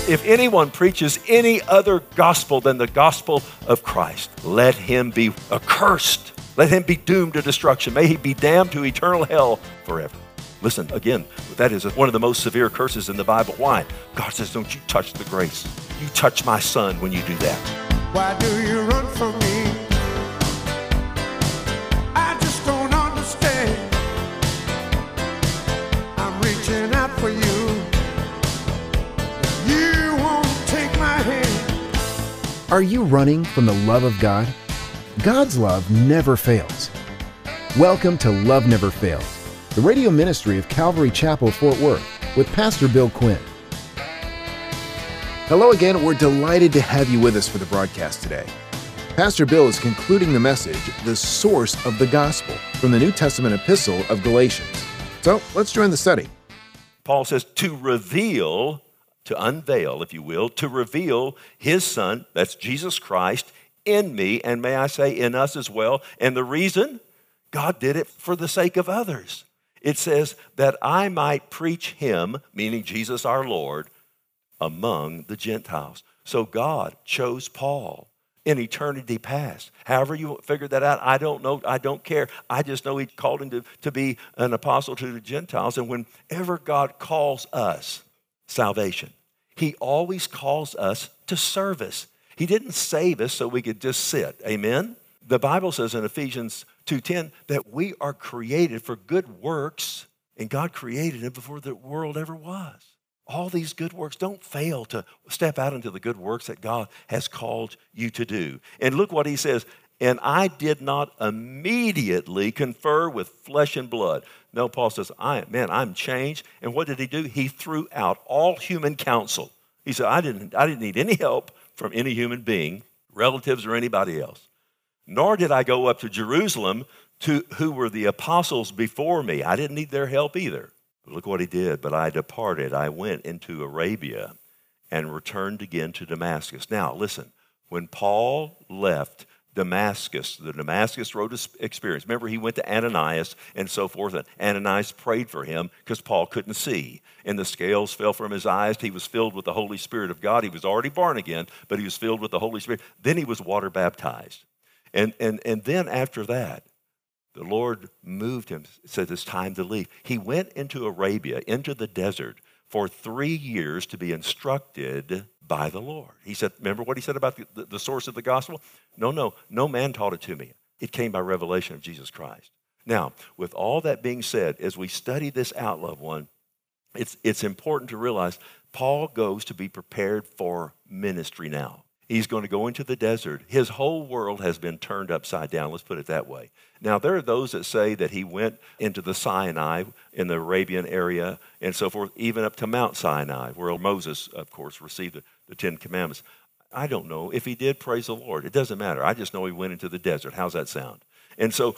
If anyone preaches any other gospel than the gospel of Christ, let him be accursed. Let him be doomed to destruction. May he be damned to eternal hell forever. Listen, again, that is one of the most severe curses in the Bible. Why? God says, don't you touch the grace. You touch my son when you do that. Why do you run from me? I just don't understand. I'm reaching out for you. You won't take my hand. Are you running from the love of God? God's love never fails. Welcome to Love Never Fails, the radio ministry of Calvary Chapel, Fort Worth, with Pastor Bill Quinn. Hello again. We're delighted to have you with us for the broadcast today. Pastor Bill is concluding the message, The Source of the Gospel, from the New Testament epistle of Galatians. So let's join the study. Paul says to reveal, to unveil, if you will, to reveal his son, that's Jesus Christ, in me, and may I say in us as well. And the reason? God did it for the sake of others. It says that I might preach him, meaning Jesus our Lord, among the Gentiles. So God chose Paul in eternity past. However you figured that out, I don't know. I don't care. I just know he called him to be an apostle to the Gentiles. And whenever God calls us salvation, he always calls us to service. He didn't save us so we could just sit. Amen? The Bible says in Ephesians 2:10 that we are created for good works, and God created it before the world ever was. All these good works, don't fail to step out into the good works that God has called you to do. And look what he says, and I did not immediately confer with flesh and blood. No, Paul says, I'm changed. And what did he do? He threw out all human counsel. He said, I didn't need any help from any human being, relatives or anybody else. Nor did I go up to Jerusalem to who were the apostles before me. I didn't need their help either. But look what he did. But I departed. I went into Arabia and returned again to Damascus. Now, listen, when Paul left Damascus, the Damascus Road experience, remember he went to Ananias and so forth, and Ananias prayed for him because Paul couldn't see. And the scales fell from his eyes. He was filled with the Holy Spirit of God. He was already born again, but he was filled with the Holy Spirit. Then he was water baptized. And then after that, the Lord moved him, said it's time to leave. He went into Arabia, into the desert, for 3 years to be instructed by the Lord. He said, remember what he said about the source of the gospel? No man taught it to me. It came by revelation of Jesus Christ. Now, with all that being said, as we study this out, loved one, it's important to realize Paul goes to be prepared for ministry now. He's going to go into the desert. His whole world has been turned upside down. Let's put it that way. Now, there are those that say that he went into the Sinai in the Arabian area and so forth, even up to Mount Sinai, where Moses, of course, received the Ten Commandments. I don't know. If he did, praise the Lord. It doesn't matter. I just know he went into the desert. How's that sound? And so,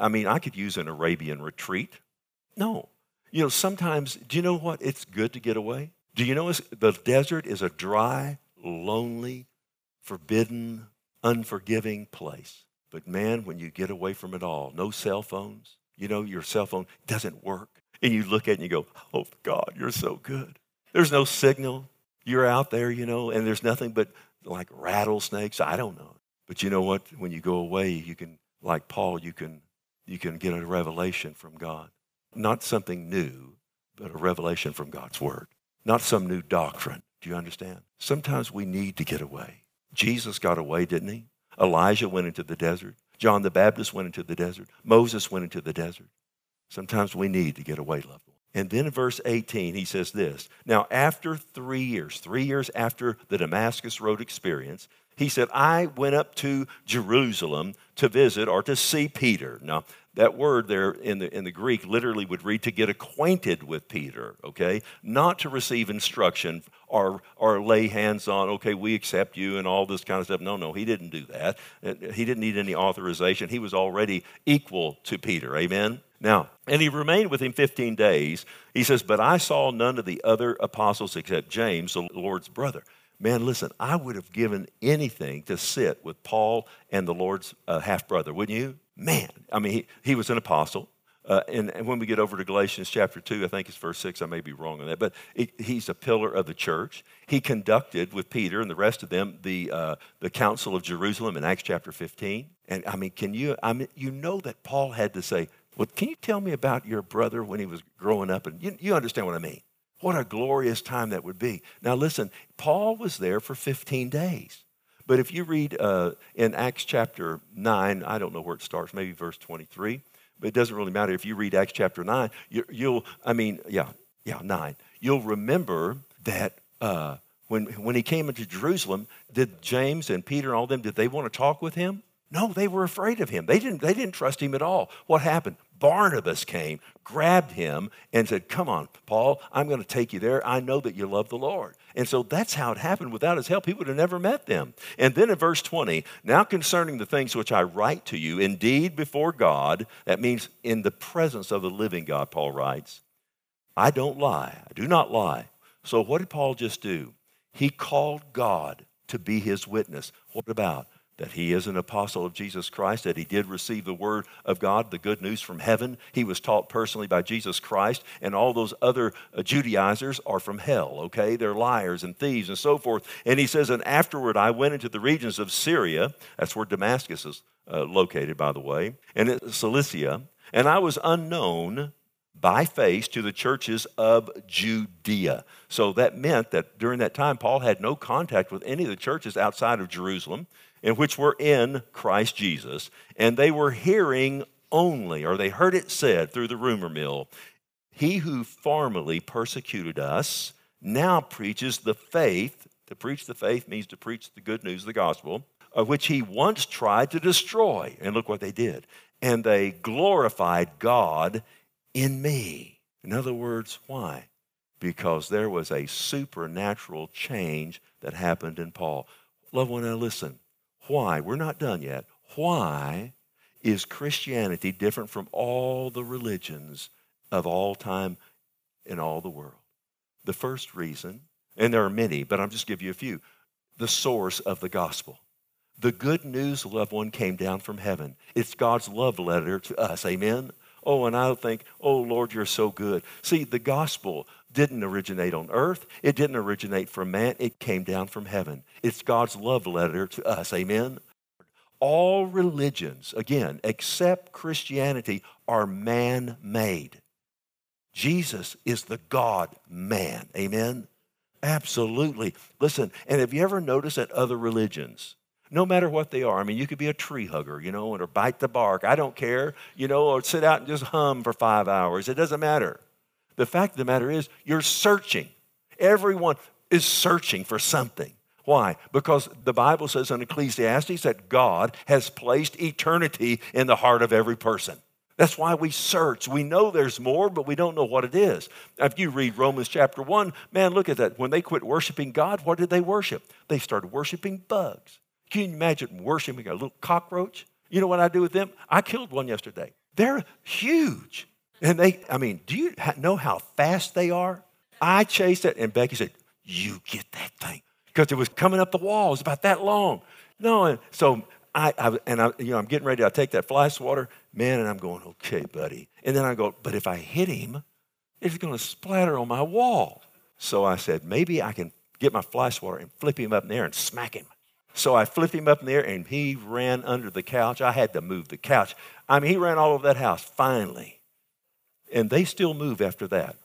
I could use an Arabian retreat. No. Sometimes, do you know what? It's good to get away. Do you know the desert is a dry, lonely, forbidden, unforgiving place. But man, when you get away from it all, no cell phones, your cell phone doesn't work. And you look at it and you go, oh God, you're so good. There's no signal. You're out there, and there's nothing but like rattlesnakes. I don't know. But you know what? When you go away, you can, like Paul, you can get a revelation from God. Not something new, but a revelation from God's word. Not some new doctrine. Do you understand? Sometimes we need to get away. Jesus got away, didn't he? Elijah went into the desert. John the Baptist went into the desert. Moses went into the desert. Sometimes we need to get away, loved one. And then in verse 18, he says this. Now, after 3 years after the Damascus Road experience, he said, I went up to Jerusalem to visit or to see Peter. Now, that word there in the Greek literally would read to get acquainted with Peter, okay? Not to receive instruction or lay hands on, okay, we accept you and all this kind of stuff. No, he didn't do that. He didn't need any authorization. He was already equal to Peter, amen? Now, and he remained with him 15 days. He says, but I saw none of the other apostles except James, the Lord's brother. Man, listen, I would have given anything to sit with Paul and the Lord's half-brother, wouldn't you? Man, he was an apostle. And when we get over to Galatians chapter 2, I think it's verse 6, I may be wrong on that, but he's a pillar of the church. He conducted with Peter and the rest of them the Council of Jerusalem in Acts chapter 15. And you know that Paul had to say, well, can you tell me about your brother when he was growing up? And you understand what I mean. What a glorious time that would be. Now listen, Paul was there for 15 days. But if you read in Acts chapter 9, I don't know where it starts, maybe verse 23, but it doesn't really matter. If you read Acts chapter 9, 9, you'll remember that when he came into Jerusalem, did James and Peter and all them, did they want to talk with him? No, they were afraid of him. They didn't trust him at all. What happened? Barnabas came, grabbed him, and said, come on, Paul, I'm going to take you there. I know that you love the Lord. And so that's how it happened. Without his help, he would have never met them. And then in verse 20, now concerning the things which I write to you, indeed before God, that means in the presence of the living God, Paul writes, I don't lie. I do not lie. So what did Paul just do? He called God to be his witness. What about? That he is an apostle of Jesus Christ, that he did receive the word of God, the good news from heaven. He was taught personally by Jesus Christ, and all those other Judaizers are from hell, okay? They're liars and thieves and so forth. And he says, and afterward I went into the regions of Syria, that's where Damascus is located, by the way, and Cilicia, and I was unknown by face to the churches of Judea. So that meant that during that time, Paul had no contact with any of the churches outside of Jerusalem, in which were in Christ Jesus, and they were hearing only, or they heard it said through the rumor mill, he who formerly persecuted us now preaches the faith. To preach the faith means to preach the good news of the gospel, of which he once tried to destroy. And look what they did. And they glorified God in me. In other words, why? Because there was a supernatural change that happened in Paul. Loved one, now listen. Why? We're not done yet. Why is Christianity different from all the religions of all time in all the world? The first reason, and there are many, but I'll just give you a few, the source of the gospel. The good news, loved one, came down from heaven. It's God's love letter to us. Amen? Oh, and I think, oh, Lord, you're so good. See, the gospel didn't originate on earth. It didn't originate from man. It came down from heaven. It's God's love letter to us. Amen? All religions, again, except Christianity, are man-made. Jesus is the God-man. Amen? Absolutely. Listen, and have you ever noticed that other religions, no matter what they are, I mean, you could be a tree hugger, or bite the bark. I don't care, or sit out and just hum for 5 hours. It doesn't matter. The fact of the matter is, you're searching. Everyone is searching for something. Why? Because the Bible says in Ecclesiastes that God has placed eternity in the heart of every person. That's why we search. We know there's more, but we don't know what it is. If you read Romans chapter 1, man, look at that. When they quit worshiping God, what did they worship? They started worshiping bugs. Can you imagine worshiping a little cockroach? You know what I do with them? I killed one yesterday. They're huge. And do you know how fast they are? I chased it, and Becky said, you get that thing. Because it was coming up the wall. It was about that long. No, and so I'm getting ready to take that fly swatter, man, and I'm going, okay, buddy. And then I go, but if I hit him, it's going to splatter on my wall. So I said, maybe I can get my fly swatter and flip him up in the air and smack him. So I flipped him up in the air, and he ran under the couch. I had to move the couch. He ran all over that house, finally. And they still move after that.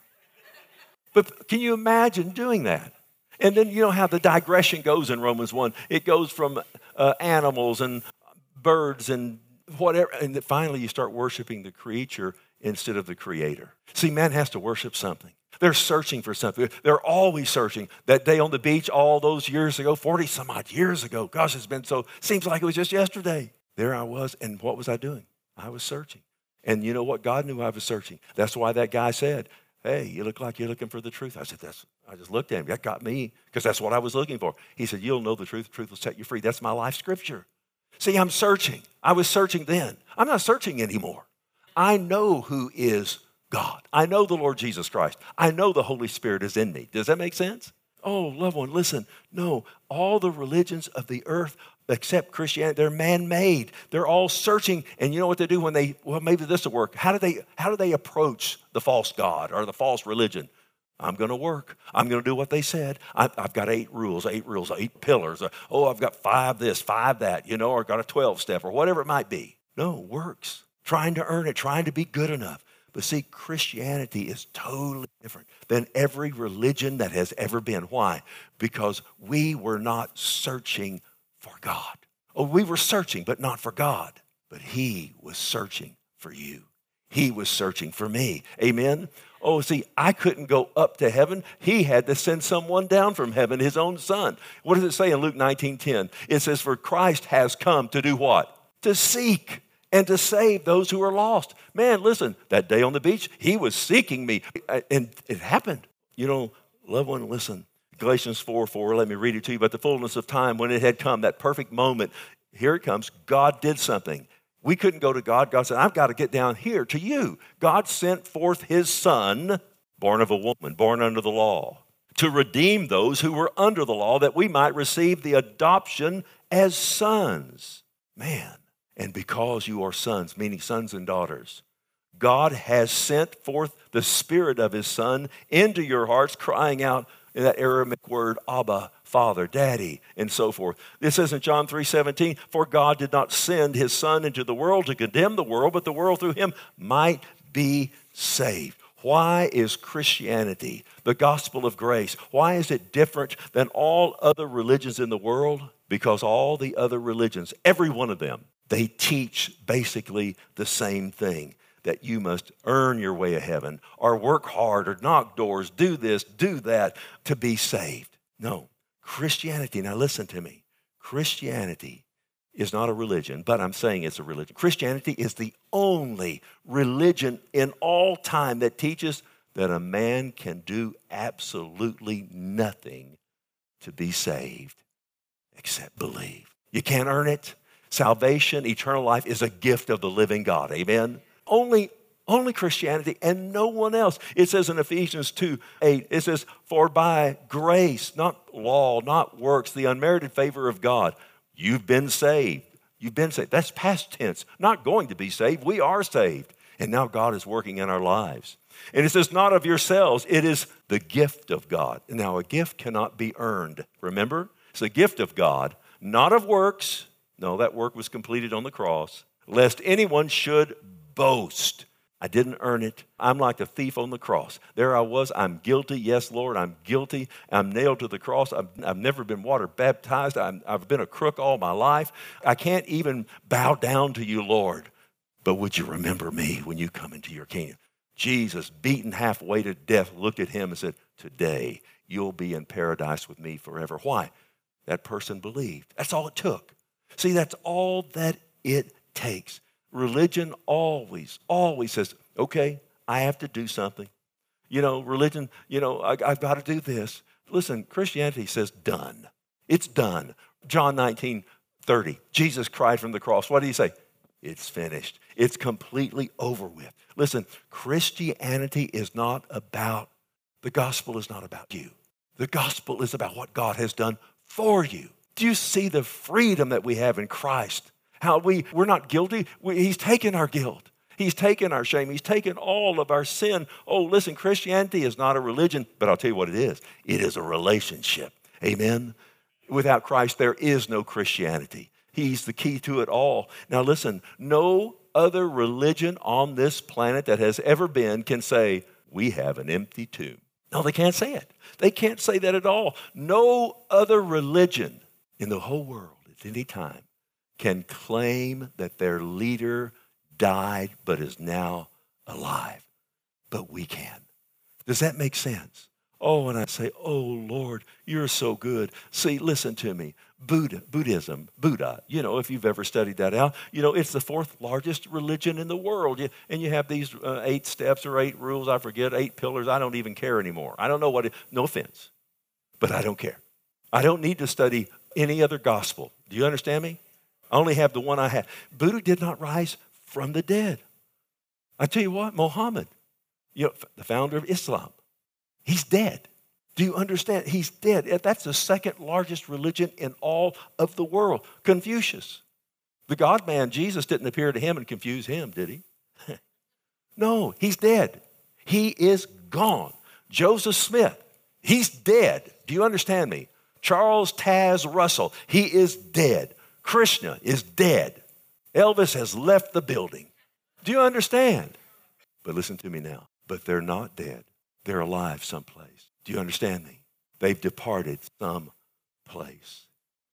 But can you imagine doing that? And then you know how the digression goes in Romans 1. It goes from animals and birds and whatever. And then finally you start worshiping the creature instead of the creator. See, man has to worship something. They're searching for something. They're always searching. That day on the beach all those years ago, 40 some odd years ago. Gosh, seems like it was just yesterday. There I was, and what was I doing? I was searching. And you know what? God knew I was searching. That's why that guy said, hey, you look like you're looking for the truth. I said, I just looked at him. That got me, because that's what I was looking for. He said, you'll know the truth. The truth will set you free. That's my life scripture. See, I'm searching. I was searching then. I'm not searching anymore. I know who is God. I know the Lord Jesus Christ. I know the Holy Spirit is in me. Does that make sense? Oh, loved one, listen. No, all the religions of the earth accept Christianity. They're man-made. They're all searching. And you know what they do when maybe this will work. How do they approach the false god or the false religion? I'm going to work. I'm going to do what they said. I've got 8 rules, 8 pillars. I've got 5 this, 5 that, or I've got a 12-step or whatever it might be. No, works. Trying to earn it, trying to be good enough. But see, Christianity is totally different than every religion that has ever been. Why? Because we were not searching for God. Oh, we were searching, but not for God. But he was searching for you. He was searching for me. Amen? Oh, see, I couldn't go up to heaven. He had to send someone down from heaven, his own son. What does it say in Luke 19:10? It says, for Christ has come to do what? To seek and to save those who are lost. Man, listen, that day on the beach, he was seeking me. And it happened. Loved one, listen. Galatians 4:4, let me read it to you. But the fullness of time, when it had come, that perfect moment, here it comes. God did something. We couldn't go to God. God said, I've got to get down here to you. God sent forth his son, born of a woman, born under the law, to redeem those who were under the law, that we might receive the adoption as sons. Man, and because you are sons, meaning sons and daughters, God has sent forth the Spirit of his Son into your hearts, crying out in that Aramaic word, Abba, Father, Daddy, and so forth. This says in John 3:17, for God did not send his Son into the world to condemn the world, but the world through him might be saved. Why is Christianity, the gospel of grace, why is it different than all other religions in the world? Because all the other religions, every one of them, they teach basically the same thing, that you must earn your way to heaven or work hard or knock doors, do this, do that to be saved. No, Christianity, now listen to me, Christianity is not a religion, but I'm saying it's a religion. Christianity is the only religion in all time that teaches that a man can do absolutely nothing to be saved except believe. You can't earn it. Salvation, eternal life is a gift of the living God. Amen? Only Christianity and no one else. It says in Ephesians 2:8, it says, for by grace, not law, not works, the unmerited favor of God, you've been saved. You've been saved. That's past tense. Not going to be saved. We are saved. And now God is working in our lives. And it says, not of yourselves. It is the gift of God. Now, a gift cannot be earned. Remember? It's a gift of God, not of works. No, that work was completed on the cross. Lest anyone should boast. I didn't earn it. I'm like the thief on the cross. There I was. I'm guilty. Yes, Lord, I'm guilty. I'm nailed to the cross. I've never been water baptized. I've been a crook all my life. I can't even bow down to you, Lord. But would you remember me when you come into your kingdom? Jesus, beaten halfway to death, looked at him and said, today you'll be in paradise with me forever. Why? That person believed. That's all it took. See, that's all that it takes. Religion always says, okay, I have to do something. Religion, I've got to do this. Listen, Christianity says done. It's done. John 19:30, Jesus cried from the cross. What did he say? It's finished. It's completely over with. Listen, Christianity is not about, the gospel is not about you. The gospel is about what God has done for you. Do you see the freedom that we have in Christ? How we're not guilty. He's taken our guilt. He's taken our shame. He's taken all of our sin. Oh, listen, Christianity is not a religion, but I'll tell you what it is. It is a relationship. Amen? Without Christ, there is no Christianity. He's the key to it all. Now listen, no other religion on this planet that has ever been can say, we have an empty tomb. No, they can't say it. They can't say that at all. No other religion in the whole world at any time can claim that their leader died but is now alive. But we can. Does that make sense? Oh, and I say, oh, Lord, you're so good. See, listen to me. Buddha, if you've ever studied that out, it's the 4th largest religion in the world. And you have these 8 steps or 8 rules, I forget, 8 pillars. I don't even care anymore. I don't know no offense, but I don't care. I don't need to study any other gospel. Do you understand me? I only have the one I have. Buddha did not rise from the dead. I tell you what, Muhammad, the founder of Islam, he's dead. Do you understand? He's dead. That's the second largest religion in all of the world. Confucius. The God-man, Jesus, didn't appear to him and confuse him, did he? No, he's dead. He is gone. Joseph Smith, he's dead. Do you understand me? Charles Taz Russell, he is dead. Krishna is dead. Elvis has left the building. Do you understand? But listen to me now. But they're not dead. They're alive someplace. Do you understand me? They've departed someplace.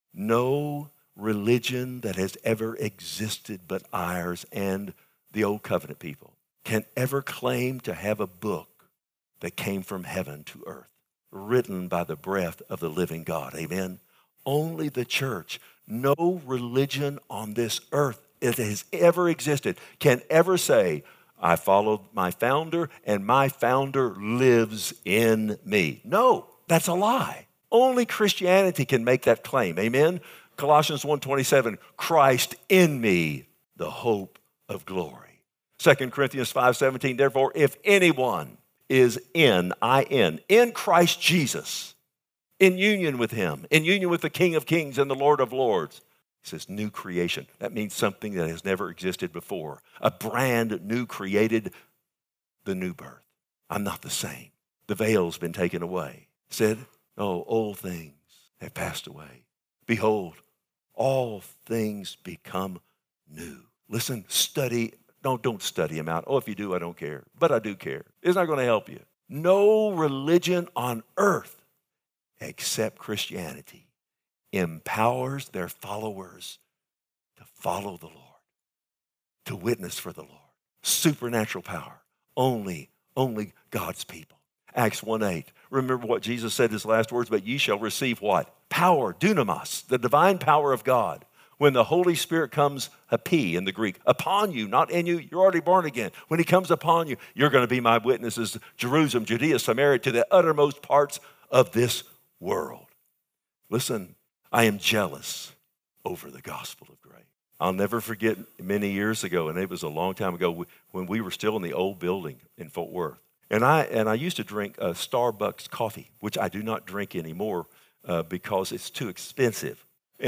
No religion that has ever existed but ours and the Old Covenant people can ever claim to have a book that came from heaven to earth, written by the breath of the living God. Amen? Only the church. No religion on this earth that has ever existed can ever say, I followed my founder and my founder lives in me. No, that's a lie. Only Christianity can make that claim. Amen? Colossians 1:27, Christ in me, the hope of glory. 2 Corinthians 5:17, therefore, if anyone is in Christ Jesus, in union with him, in union with the King of Kings and the Lord of Lords. He says new creation. That means something that has never existed before. A brand new created, the new birth. I'm not the same. The veil's been taken away. Said, oh, old things have passed away. Behold, all things become new. Listen, study. Don't study them out. Oh, if you do, I don't care. But I do care. It's not going to help you. No religion on earth except Christianity empowers their followers to follow the Lord, to witness for the Lord. Supernatural power. Only God's people. Acts 1:8. Remember what Jesus said his last words, but ye shall receive what? Power, dunamis, the divine power of God. When the Holy Spirit comes, epi in the Greek, upon you, not in you, you're already born again. When he comes upon you, you're going to be my witnesses, Jerusalem, Judea, Samaria, to the uttermost parts of this world. Listen, I am jealous over the gospel of grace. I'll never forget many years ago, and it was a long time ago, when we were still in the old building in Fort Worth. And I used to drink Starbucks coffee, which I do not drink anymore because it's too expensive.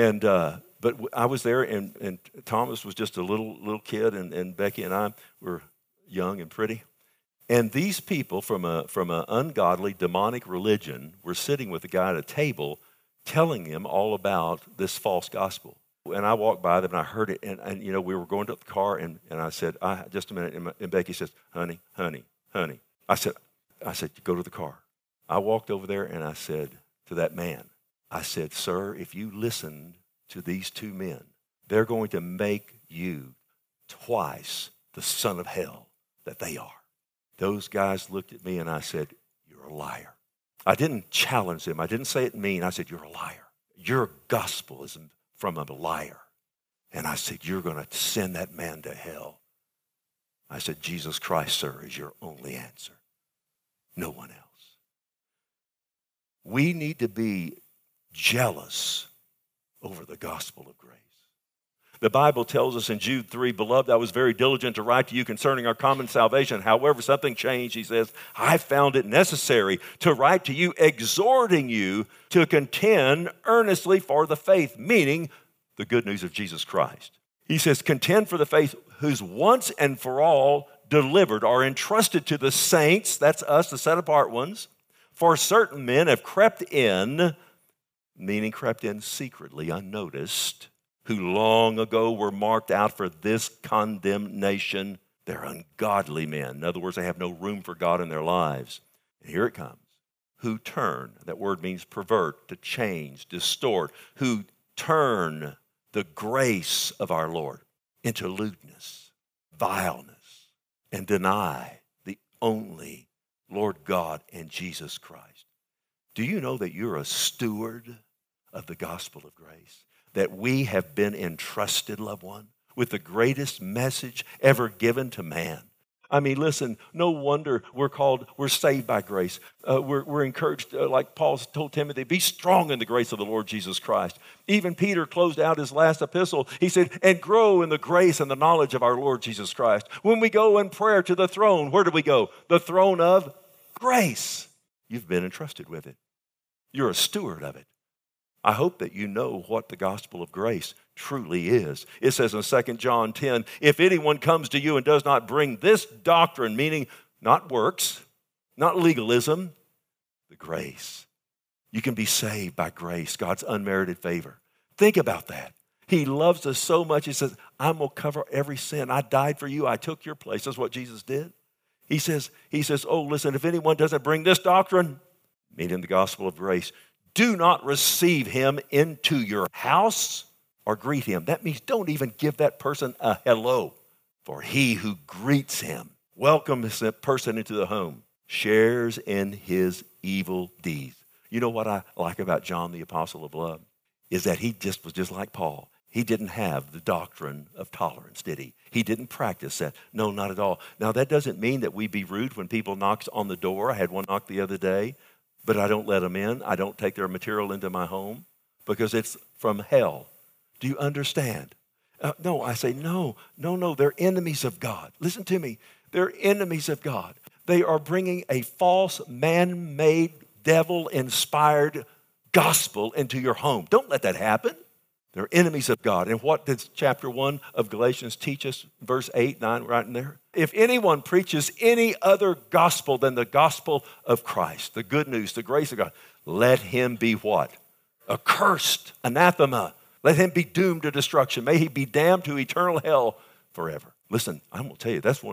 But I was there, and Thomas was just a little kid, and Becky and I were young and pretty. And these people from an ungodly, demonic religion were sitting with a guy at a table telling him all about this false gospel. And I walked by them, and I heard it, and you know, we were going to the car, and I said, just a minute, and Becky says, honey. I said, go to the car. I walked over there, and I said to that man, I said, sir, if you listen to these two men, they're going to make you twice the son of hell that they are. Those guys looked at me and I said, you're a liar. I didn't challenge them. I didn't say it mean. I said, you're a liar. Your gospel is from a liar. And I said, you're going to send that man to hell. I said, Jesus Christ, sir, is your only answer. No one else. We need to be jealous over the gospel of grace. The Bible tells us in Jude 3, beloved, I was very diligent to write to you concerning our common salvation. However, something changed. He says, I found it necessary to write to you, exhorting you to contend earnestly for the faith, meaning the good news of Jesus Christ. He says, contend for the faith whose once and for all delivered are entrusted to the saints, that's us, the set apart ones, for certain men have crept in, meaning crept in secretly, unnoticed, who long ago were marked out for this condemnation. They're ungodly men. In other words, they have no room for God in their lives. And here it comes. Who turn, that word means pervert, to change, distort, who turn the grace of our Lord into lewdness, vileness, and deny the only Lord God and Jesus Christ. Do you know that you're a steward of the gospel of grace? That we have been entrusted, loved one, with the greatest message ever given to man. I mean, listen, no wonder we're saved by grace. We're encouraged, like Paul told Timothy, be strong in the grace of the Lord Jesus Christ. Even Peter closed out his last epistle. He said, and grow in the grace and the knowledge of our Lord Jesus Christ. When we go in prayer to the throne, where do we go? The throne of grace. You've been entrusted with it. You're a steward of it. I hope that you know what the gospel of grace truly is. It says in 2 John 10, if anyone comes to you and does not bring this doctrine, meaning not works, not legalism, the grace. You can be saved by grace, God's unmerited favor. Think about that. He loves us so much, he says, I'm going to cover every sin. I died for you. I took your place. That's what Jesus did. He says, oh, listen, if anyone doesn't bring this doctrine, meaning the gospel of grace, do not receive him into your house or greet him. That means don't even give that person a hello. For he who greets him, welcomes that person into the home, shares in his evil deeds. You know what I like about John, the apostle of love, is that he just was just like Paul. He didn't have the doctrine of tolerance, did he? He didn't practice that. No, not at all. Now, that doesn't mean that we be rude when people knock on the door. I had one knock the other day, but I don't let them in. I don't take their material into my home because it's from hell. Do you understand? No, I say, no, they're enemies of God. Listen to me. They're enemies of God. They are bringing a false, man-made, devil-inspired gospel into your home. Don't let that happen. They're enemies of God. And what does chapter 1 of Galatians teach us? Verse 8, 9, right in there. If anyone preaches any other gospel than the gospel of Christ, the good news, the grace of God, let him be what? Accursed, anathema. Let him be doomed to destruction. May he be damned to eternal hell forever. Listen, I'm going to tell you, that's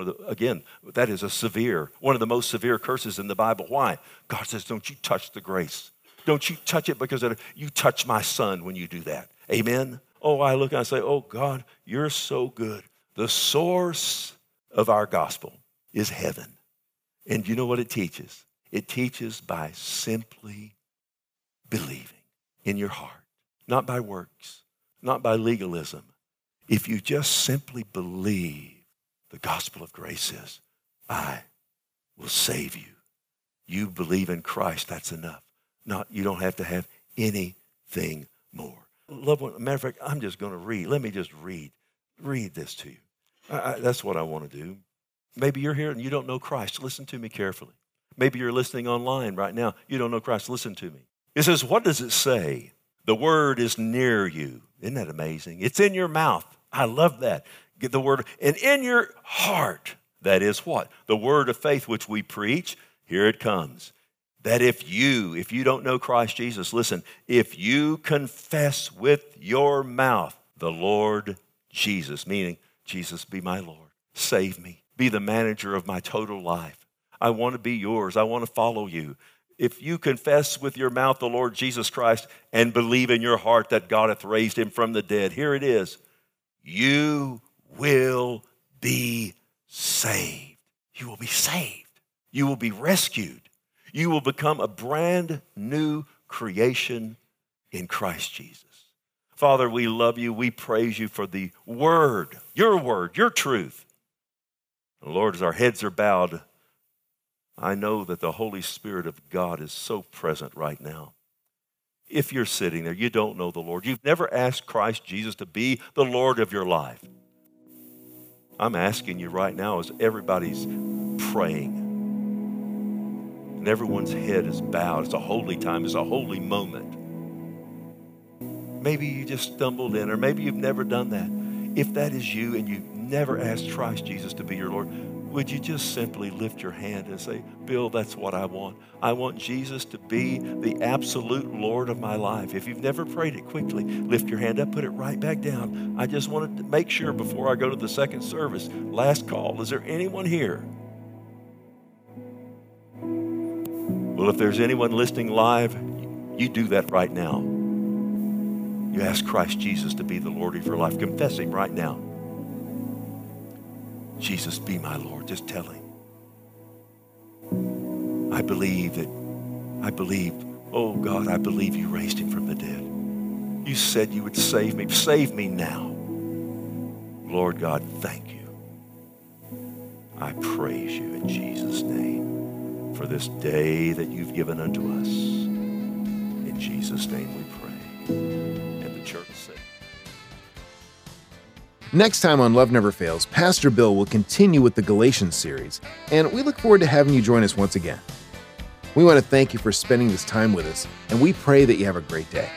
that is one of the most severe curses in the Bible. Why? God says, don't you touch the grace. Don't you touch it because you touch my son when you do that. Amen? Oh, I look and I say, oh, God, you're so good. The source of our gospel is heaven. And you know what it teaches? It teaches by simply believing in your heart, not by works, not by legalism. If you just simply believe, the gospel of grace is, I will save you. You believe in Christ, that's enough. You don't have to have anything more. Loved one, matter of fact, I'm just going to read. Let me just read this to you. That's what I want to do. Maybe you're here and you don't know Christ. Listen to me carefully. Maybe you're listening online right now. You don't know Christ. Listen to me. It says, what does it say? The word is near you. Isn't that amazing? It's in your mouth. I love that. Get the word. And in your heart, that is what? The word of faith which we preach. Here it comes. That if you don't know Christ Jesus, listen, if you confess with your mouth the Lord Jesus, meaning, Jesus, be my Lord, save me, be the manager of my total life. I want to be yours. I want to follow you. If you confess with your mouth the Lord Jesus Christ and believe in your heart that God hath raised him from the dead, here it is, you will be saved. You will be saved. You will be rescued. You will become a brand new creation in Christ Jesus. Father, we love you. We praise you for the word, your truth. Lord, as our heads are bowed, I know that the Holy Spirit of God is so present right now. If you're sitting there, you don't know the Lord. You've never asked Christ Jesus to be the Lord of your life. I'm asking you right now as everybody's praying and everyone's head is bowed. It's a holy time. It's a holy moment. Maybe you just stumbled in, or maybe you've never done that. If that is you and you've never asked Christ Jesus to be your Lord, would you just simply lift your hand and say, Bill, that's what I want. I want Jesus to be the absolute Lord of my life. If you've never prayed it, quickly lift your hand up, put it right back down. I just wanted to make sure before I go to the second service, last call, is there anyone here? Well, if there's anyone listening live, you do that right now. You ask Christ Jesus to be the Lord of your life. Confess him right now. Jesus, be my Lord. Just tell him. I believe, oh God, I believe you raised him from the dead. You said you would save me. Save me now. Lord God, thank you. I praise you in Jesus' name for this day that you've given unto us. In Jesus' name we pray. And the church said. Next time on Love Never Fails, Pastor Bill will continue with the Galatians series, and we look forward to having you join us once again. We want to thank you for spending this time with us, and we pray that you have a great day.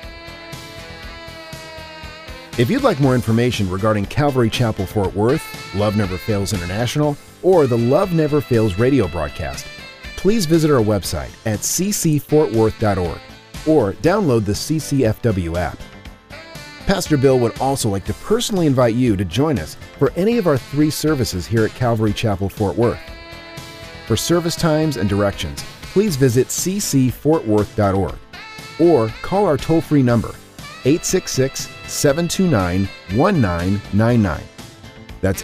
If you'd like more information regarding Calvary Chapel Fort Worth, Love Never Fails International, or the Love Never Fails radio broadcast, please visit our website at ccfortworth.org or download the CCFW app. Pastor Bill would also like to personally invite you to join us for any of our 3 services here at Calvary Chapel Fort Worth. For service times and directions, please visit ccfortworth.org or call our toll-free number, 866-729-1999. That's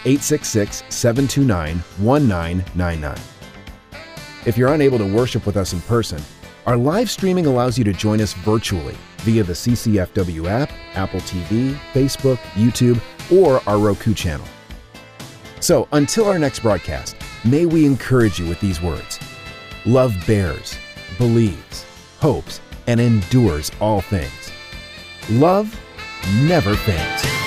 866-729-1999. If you're unable to worship with us in person, our live streaming allows you to join us virtually via the CCFW app, Apple TV, Facebook, YouTube, or our Roku channel. So until our next broadcast, may we encourage you with these words. Love bears, believes, hopes, and endures all things. Love never fails.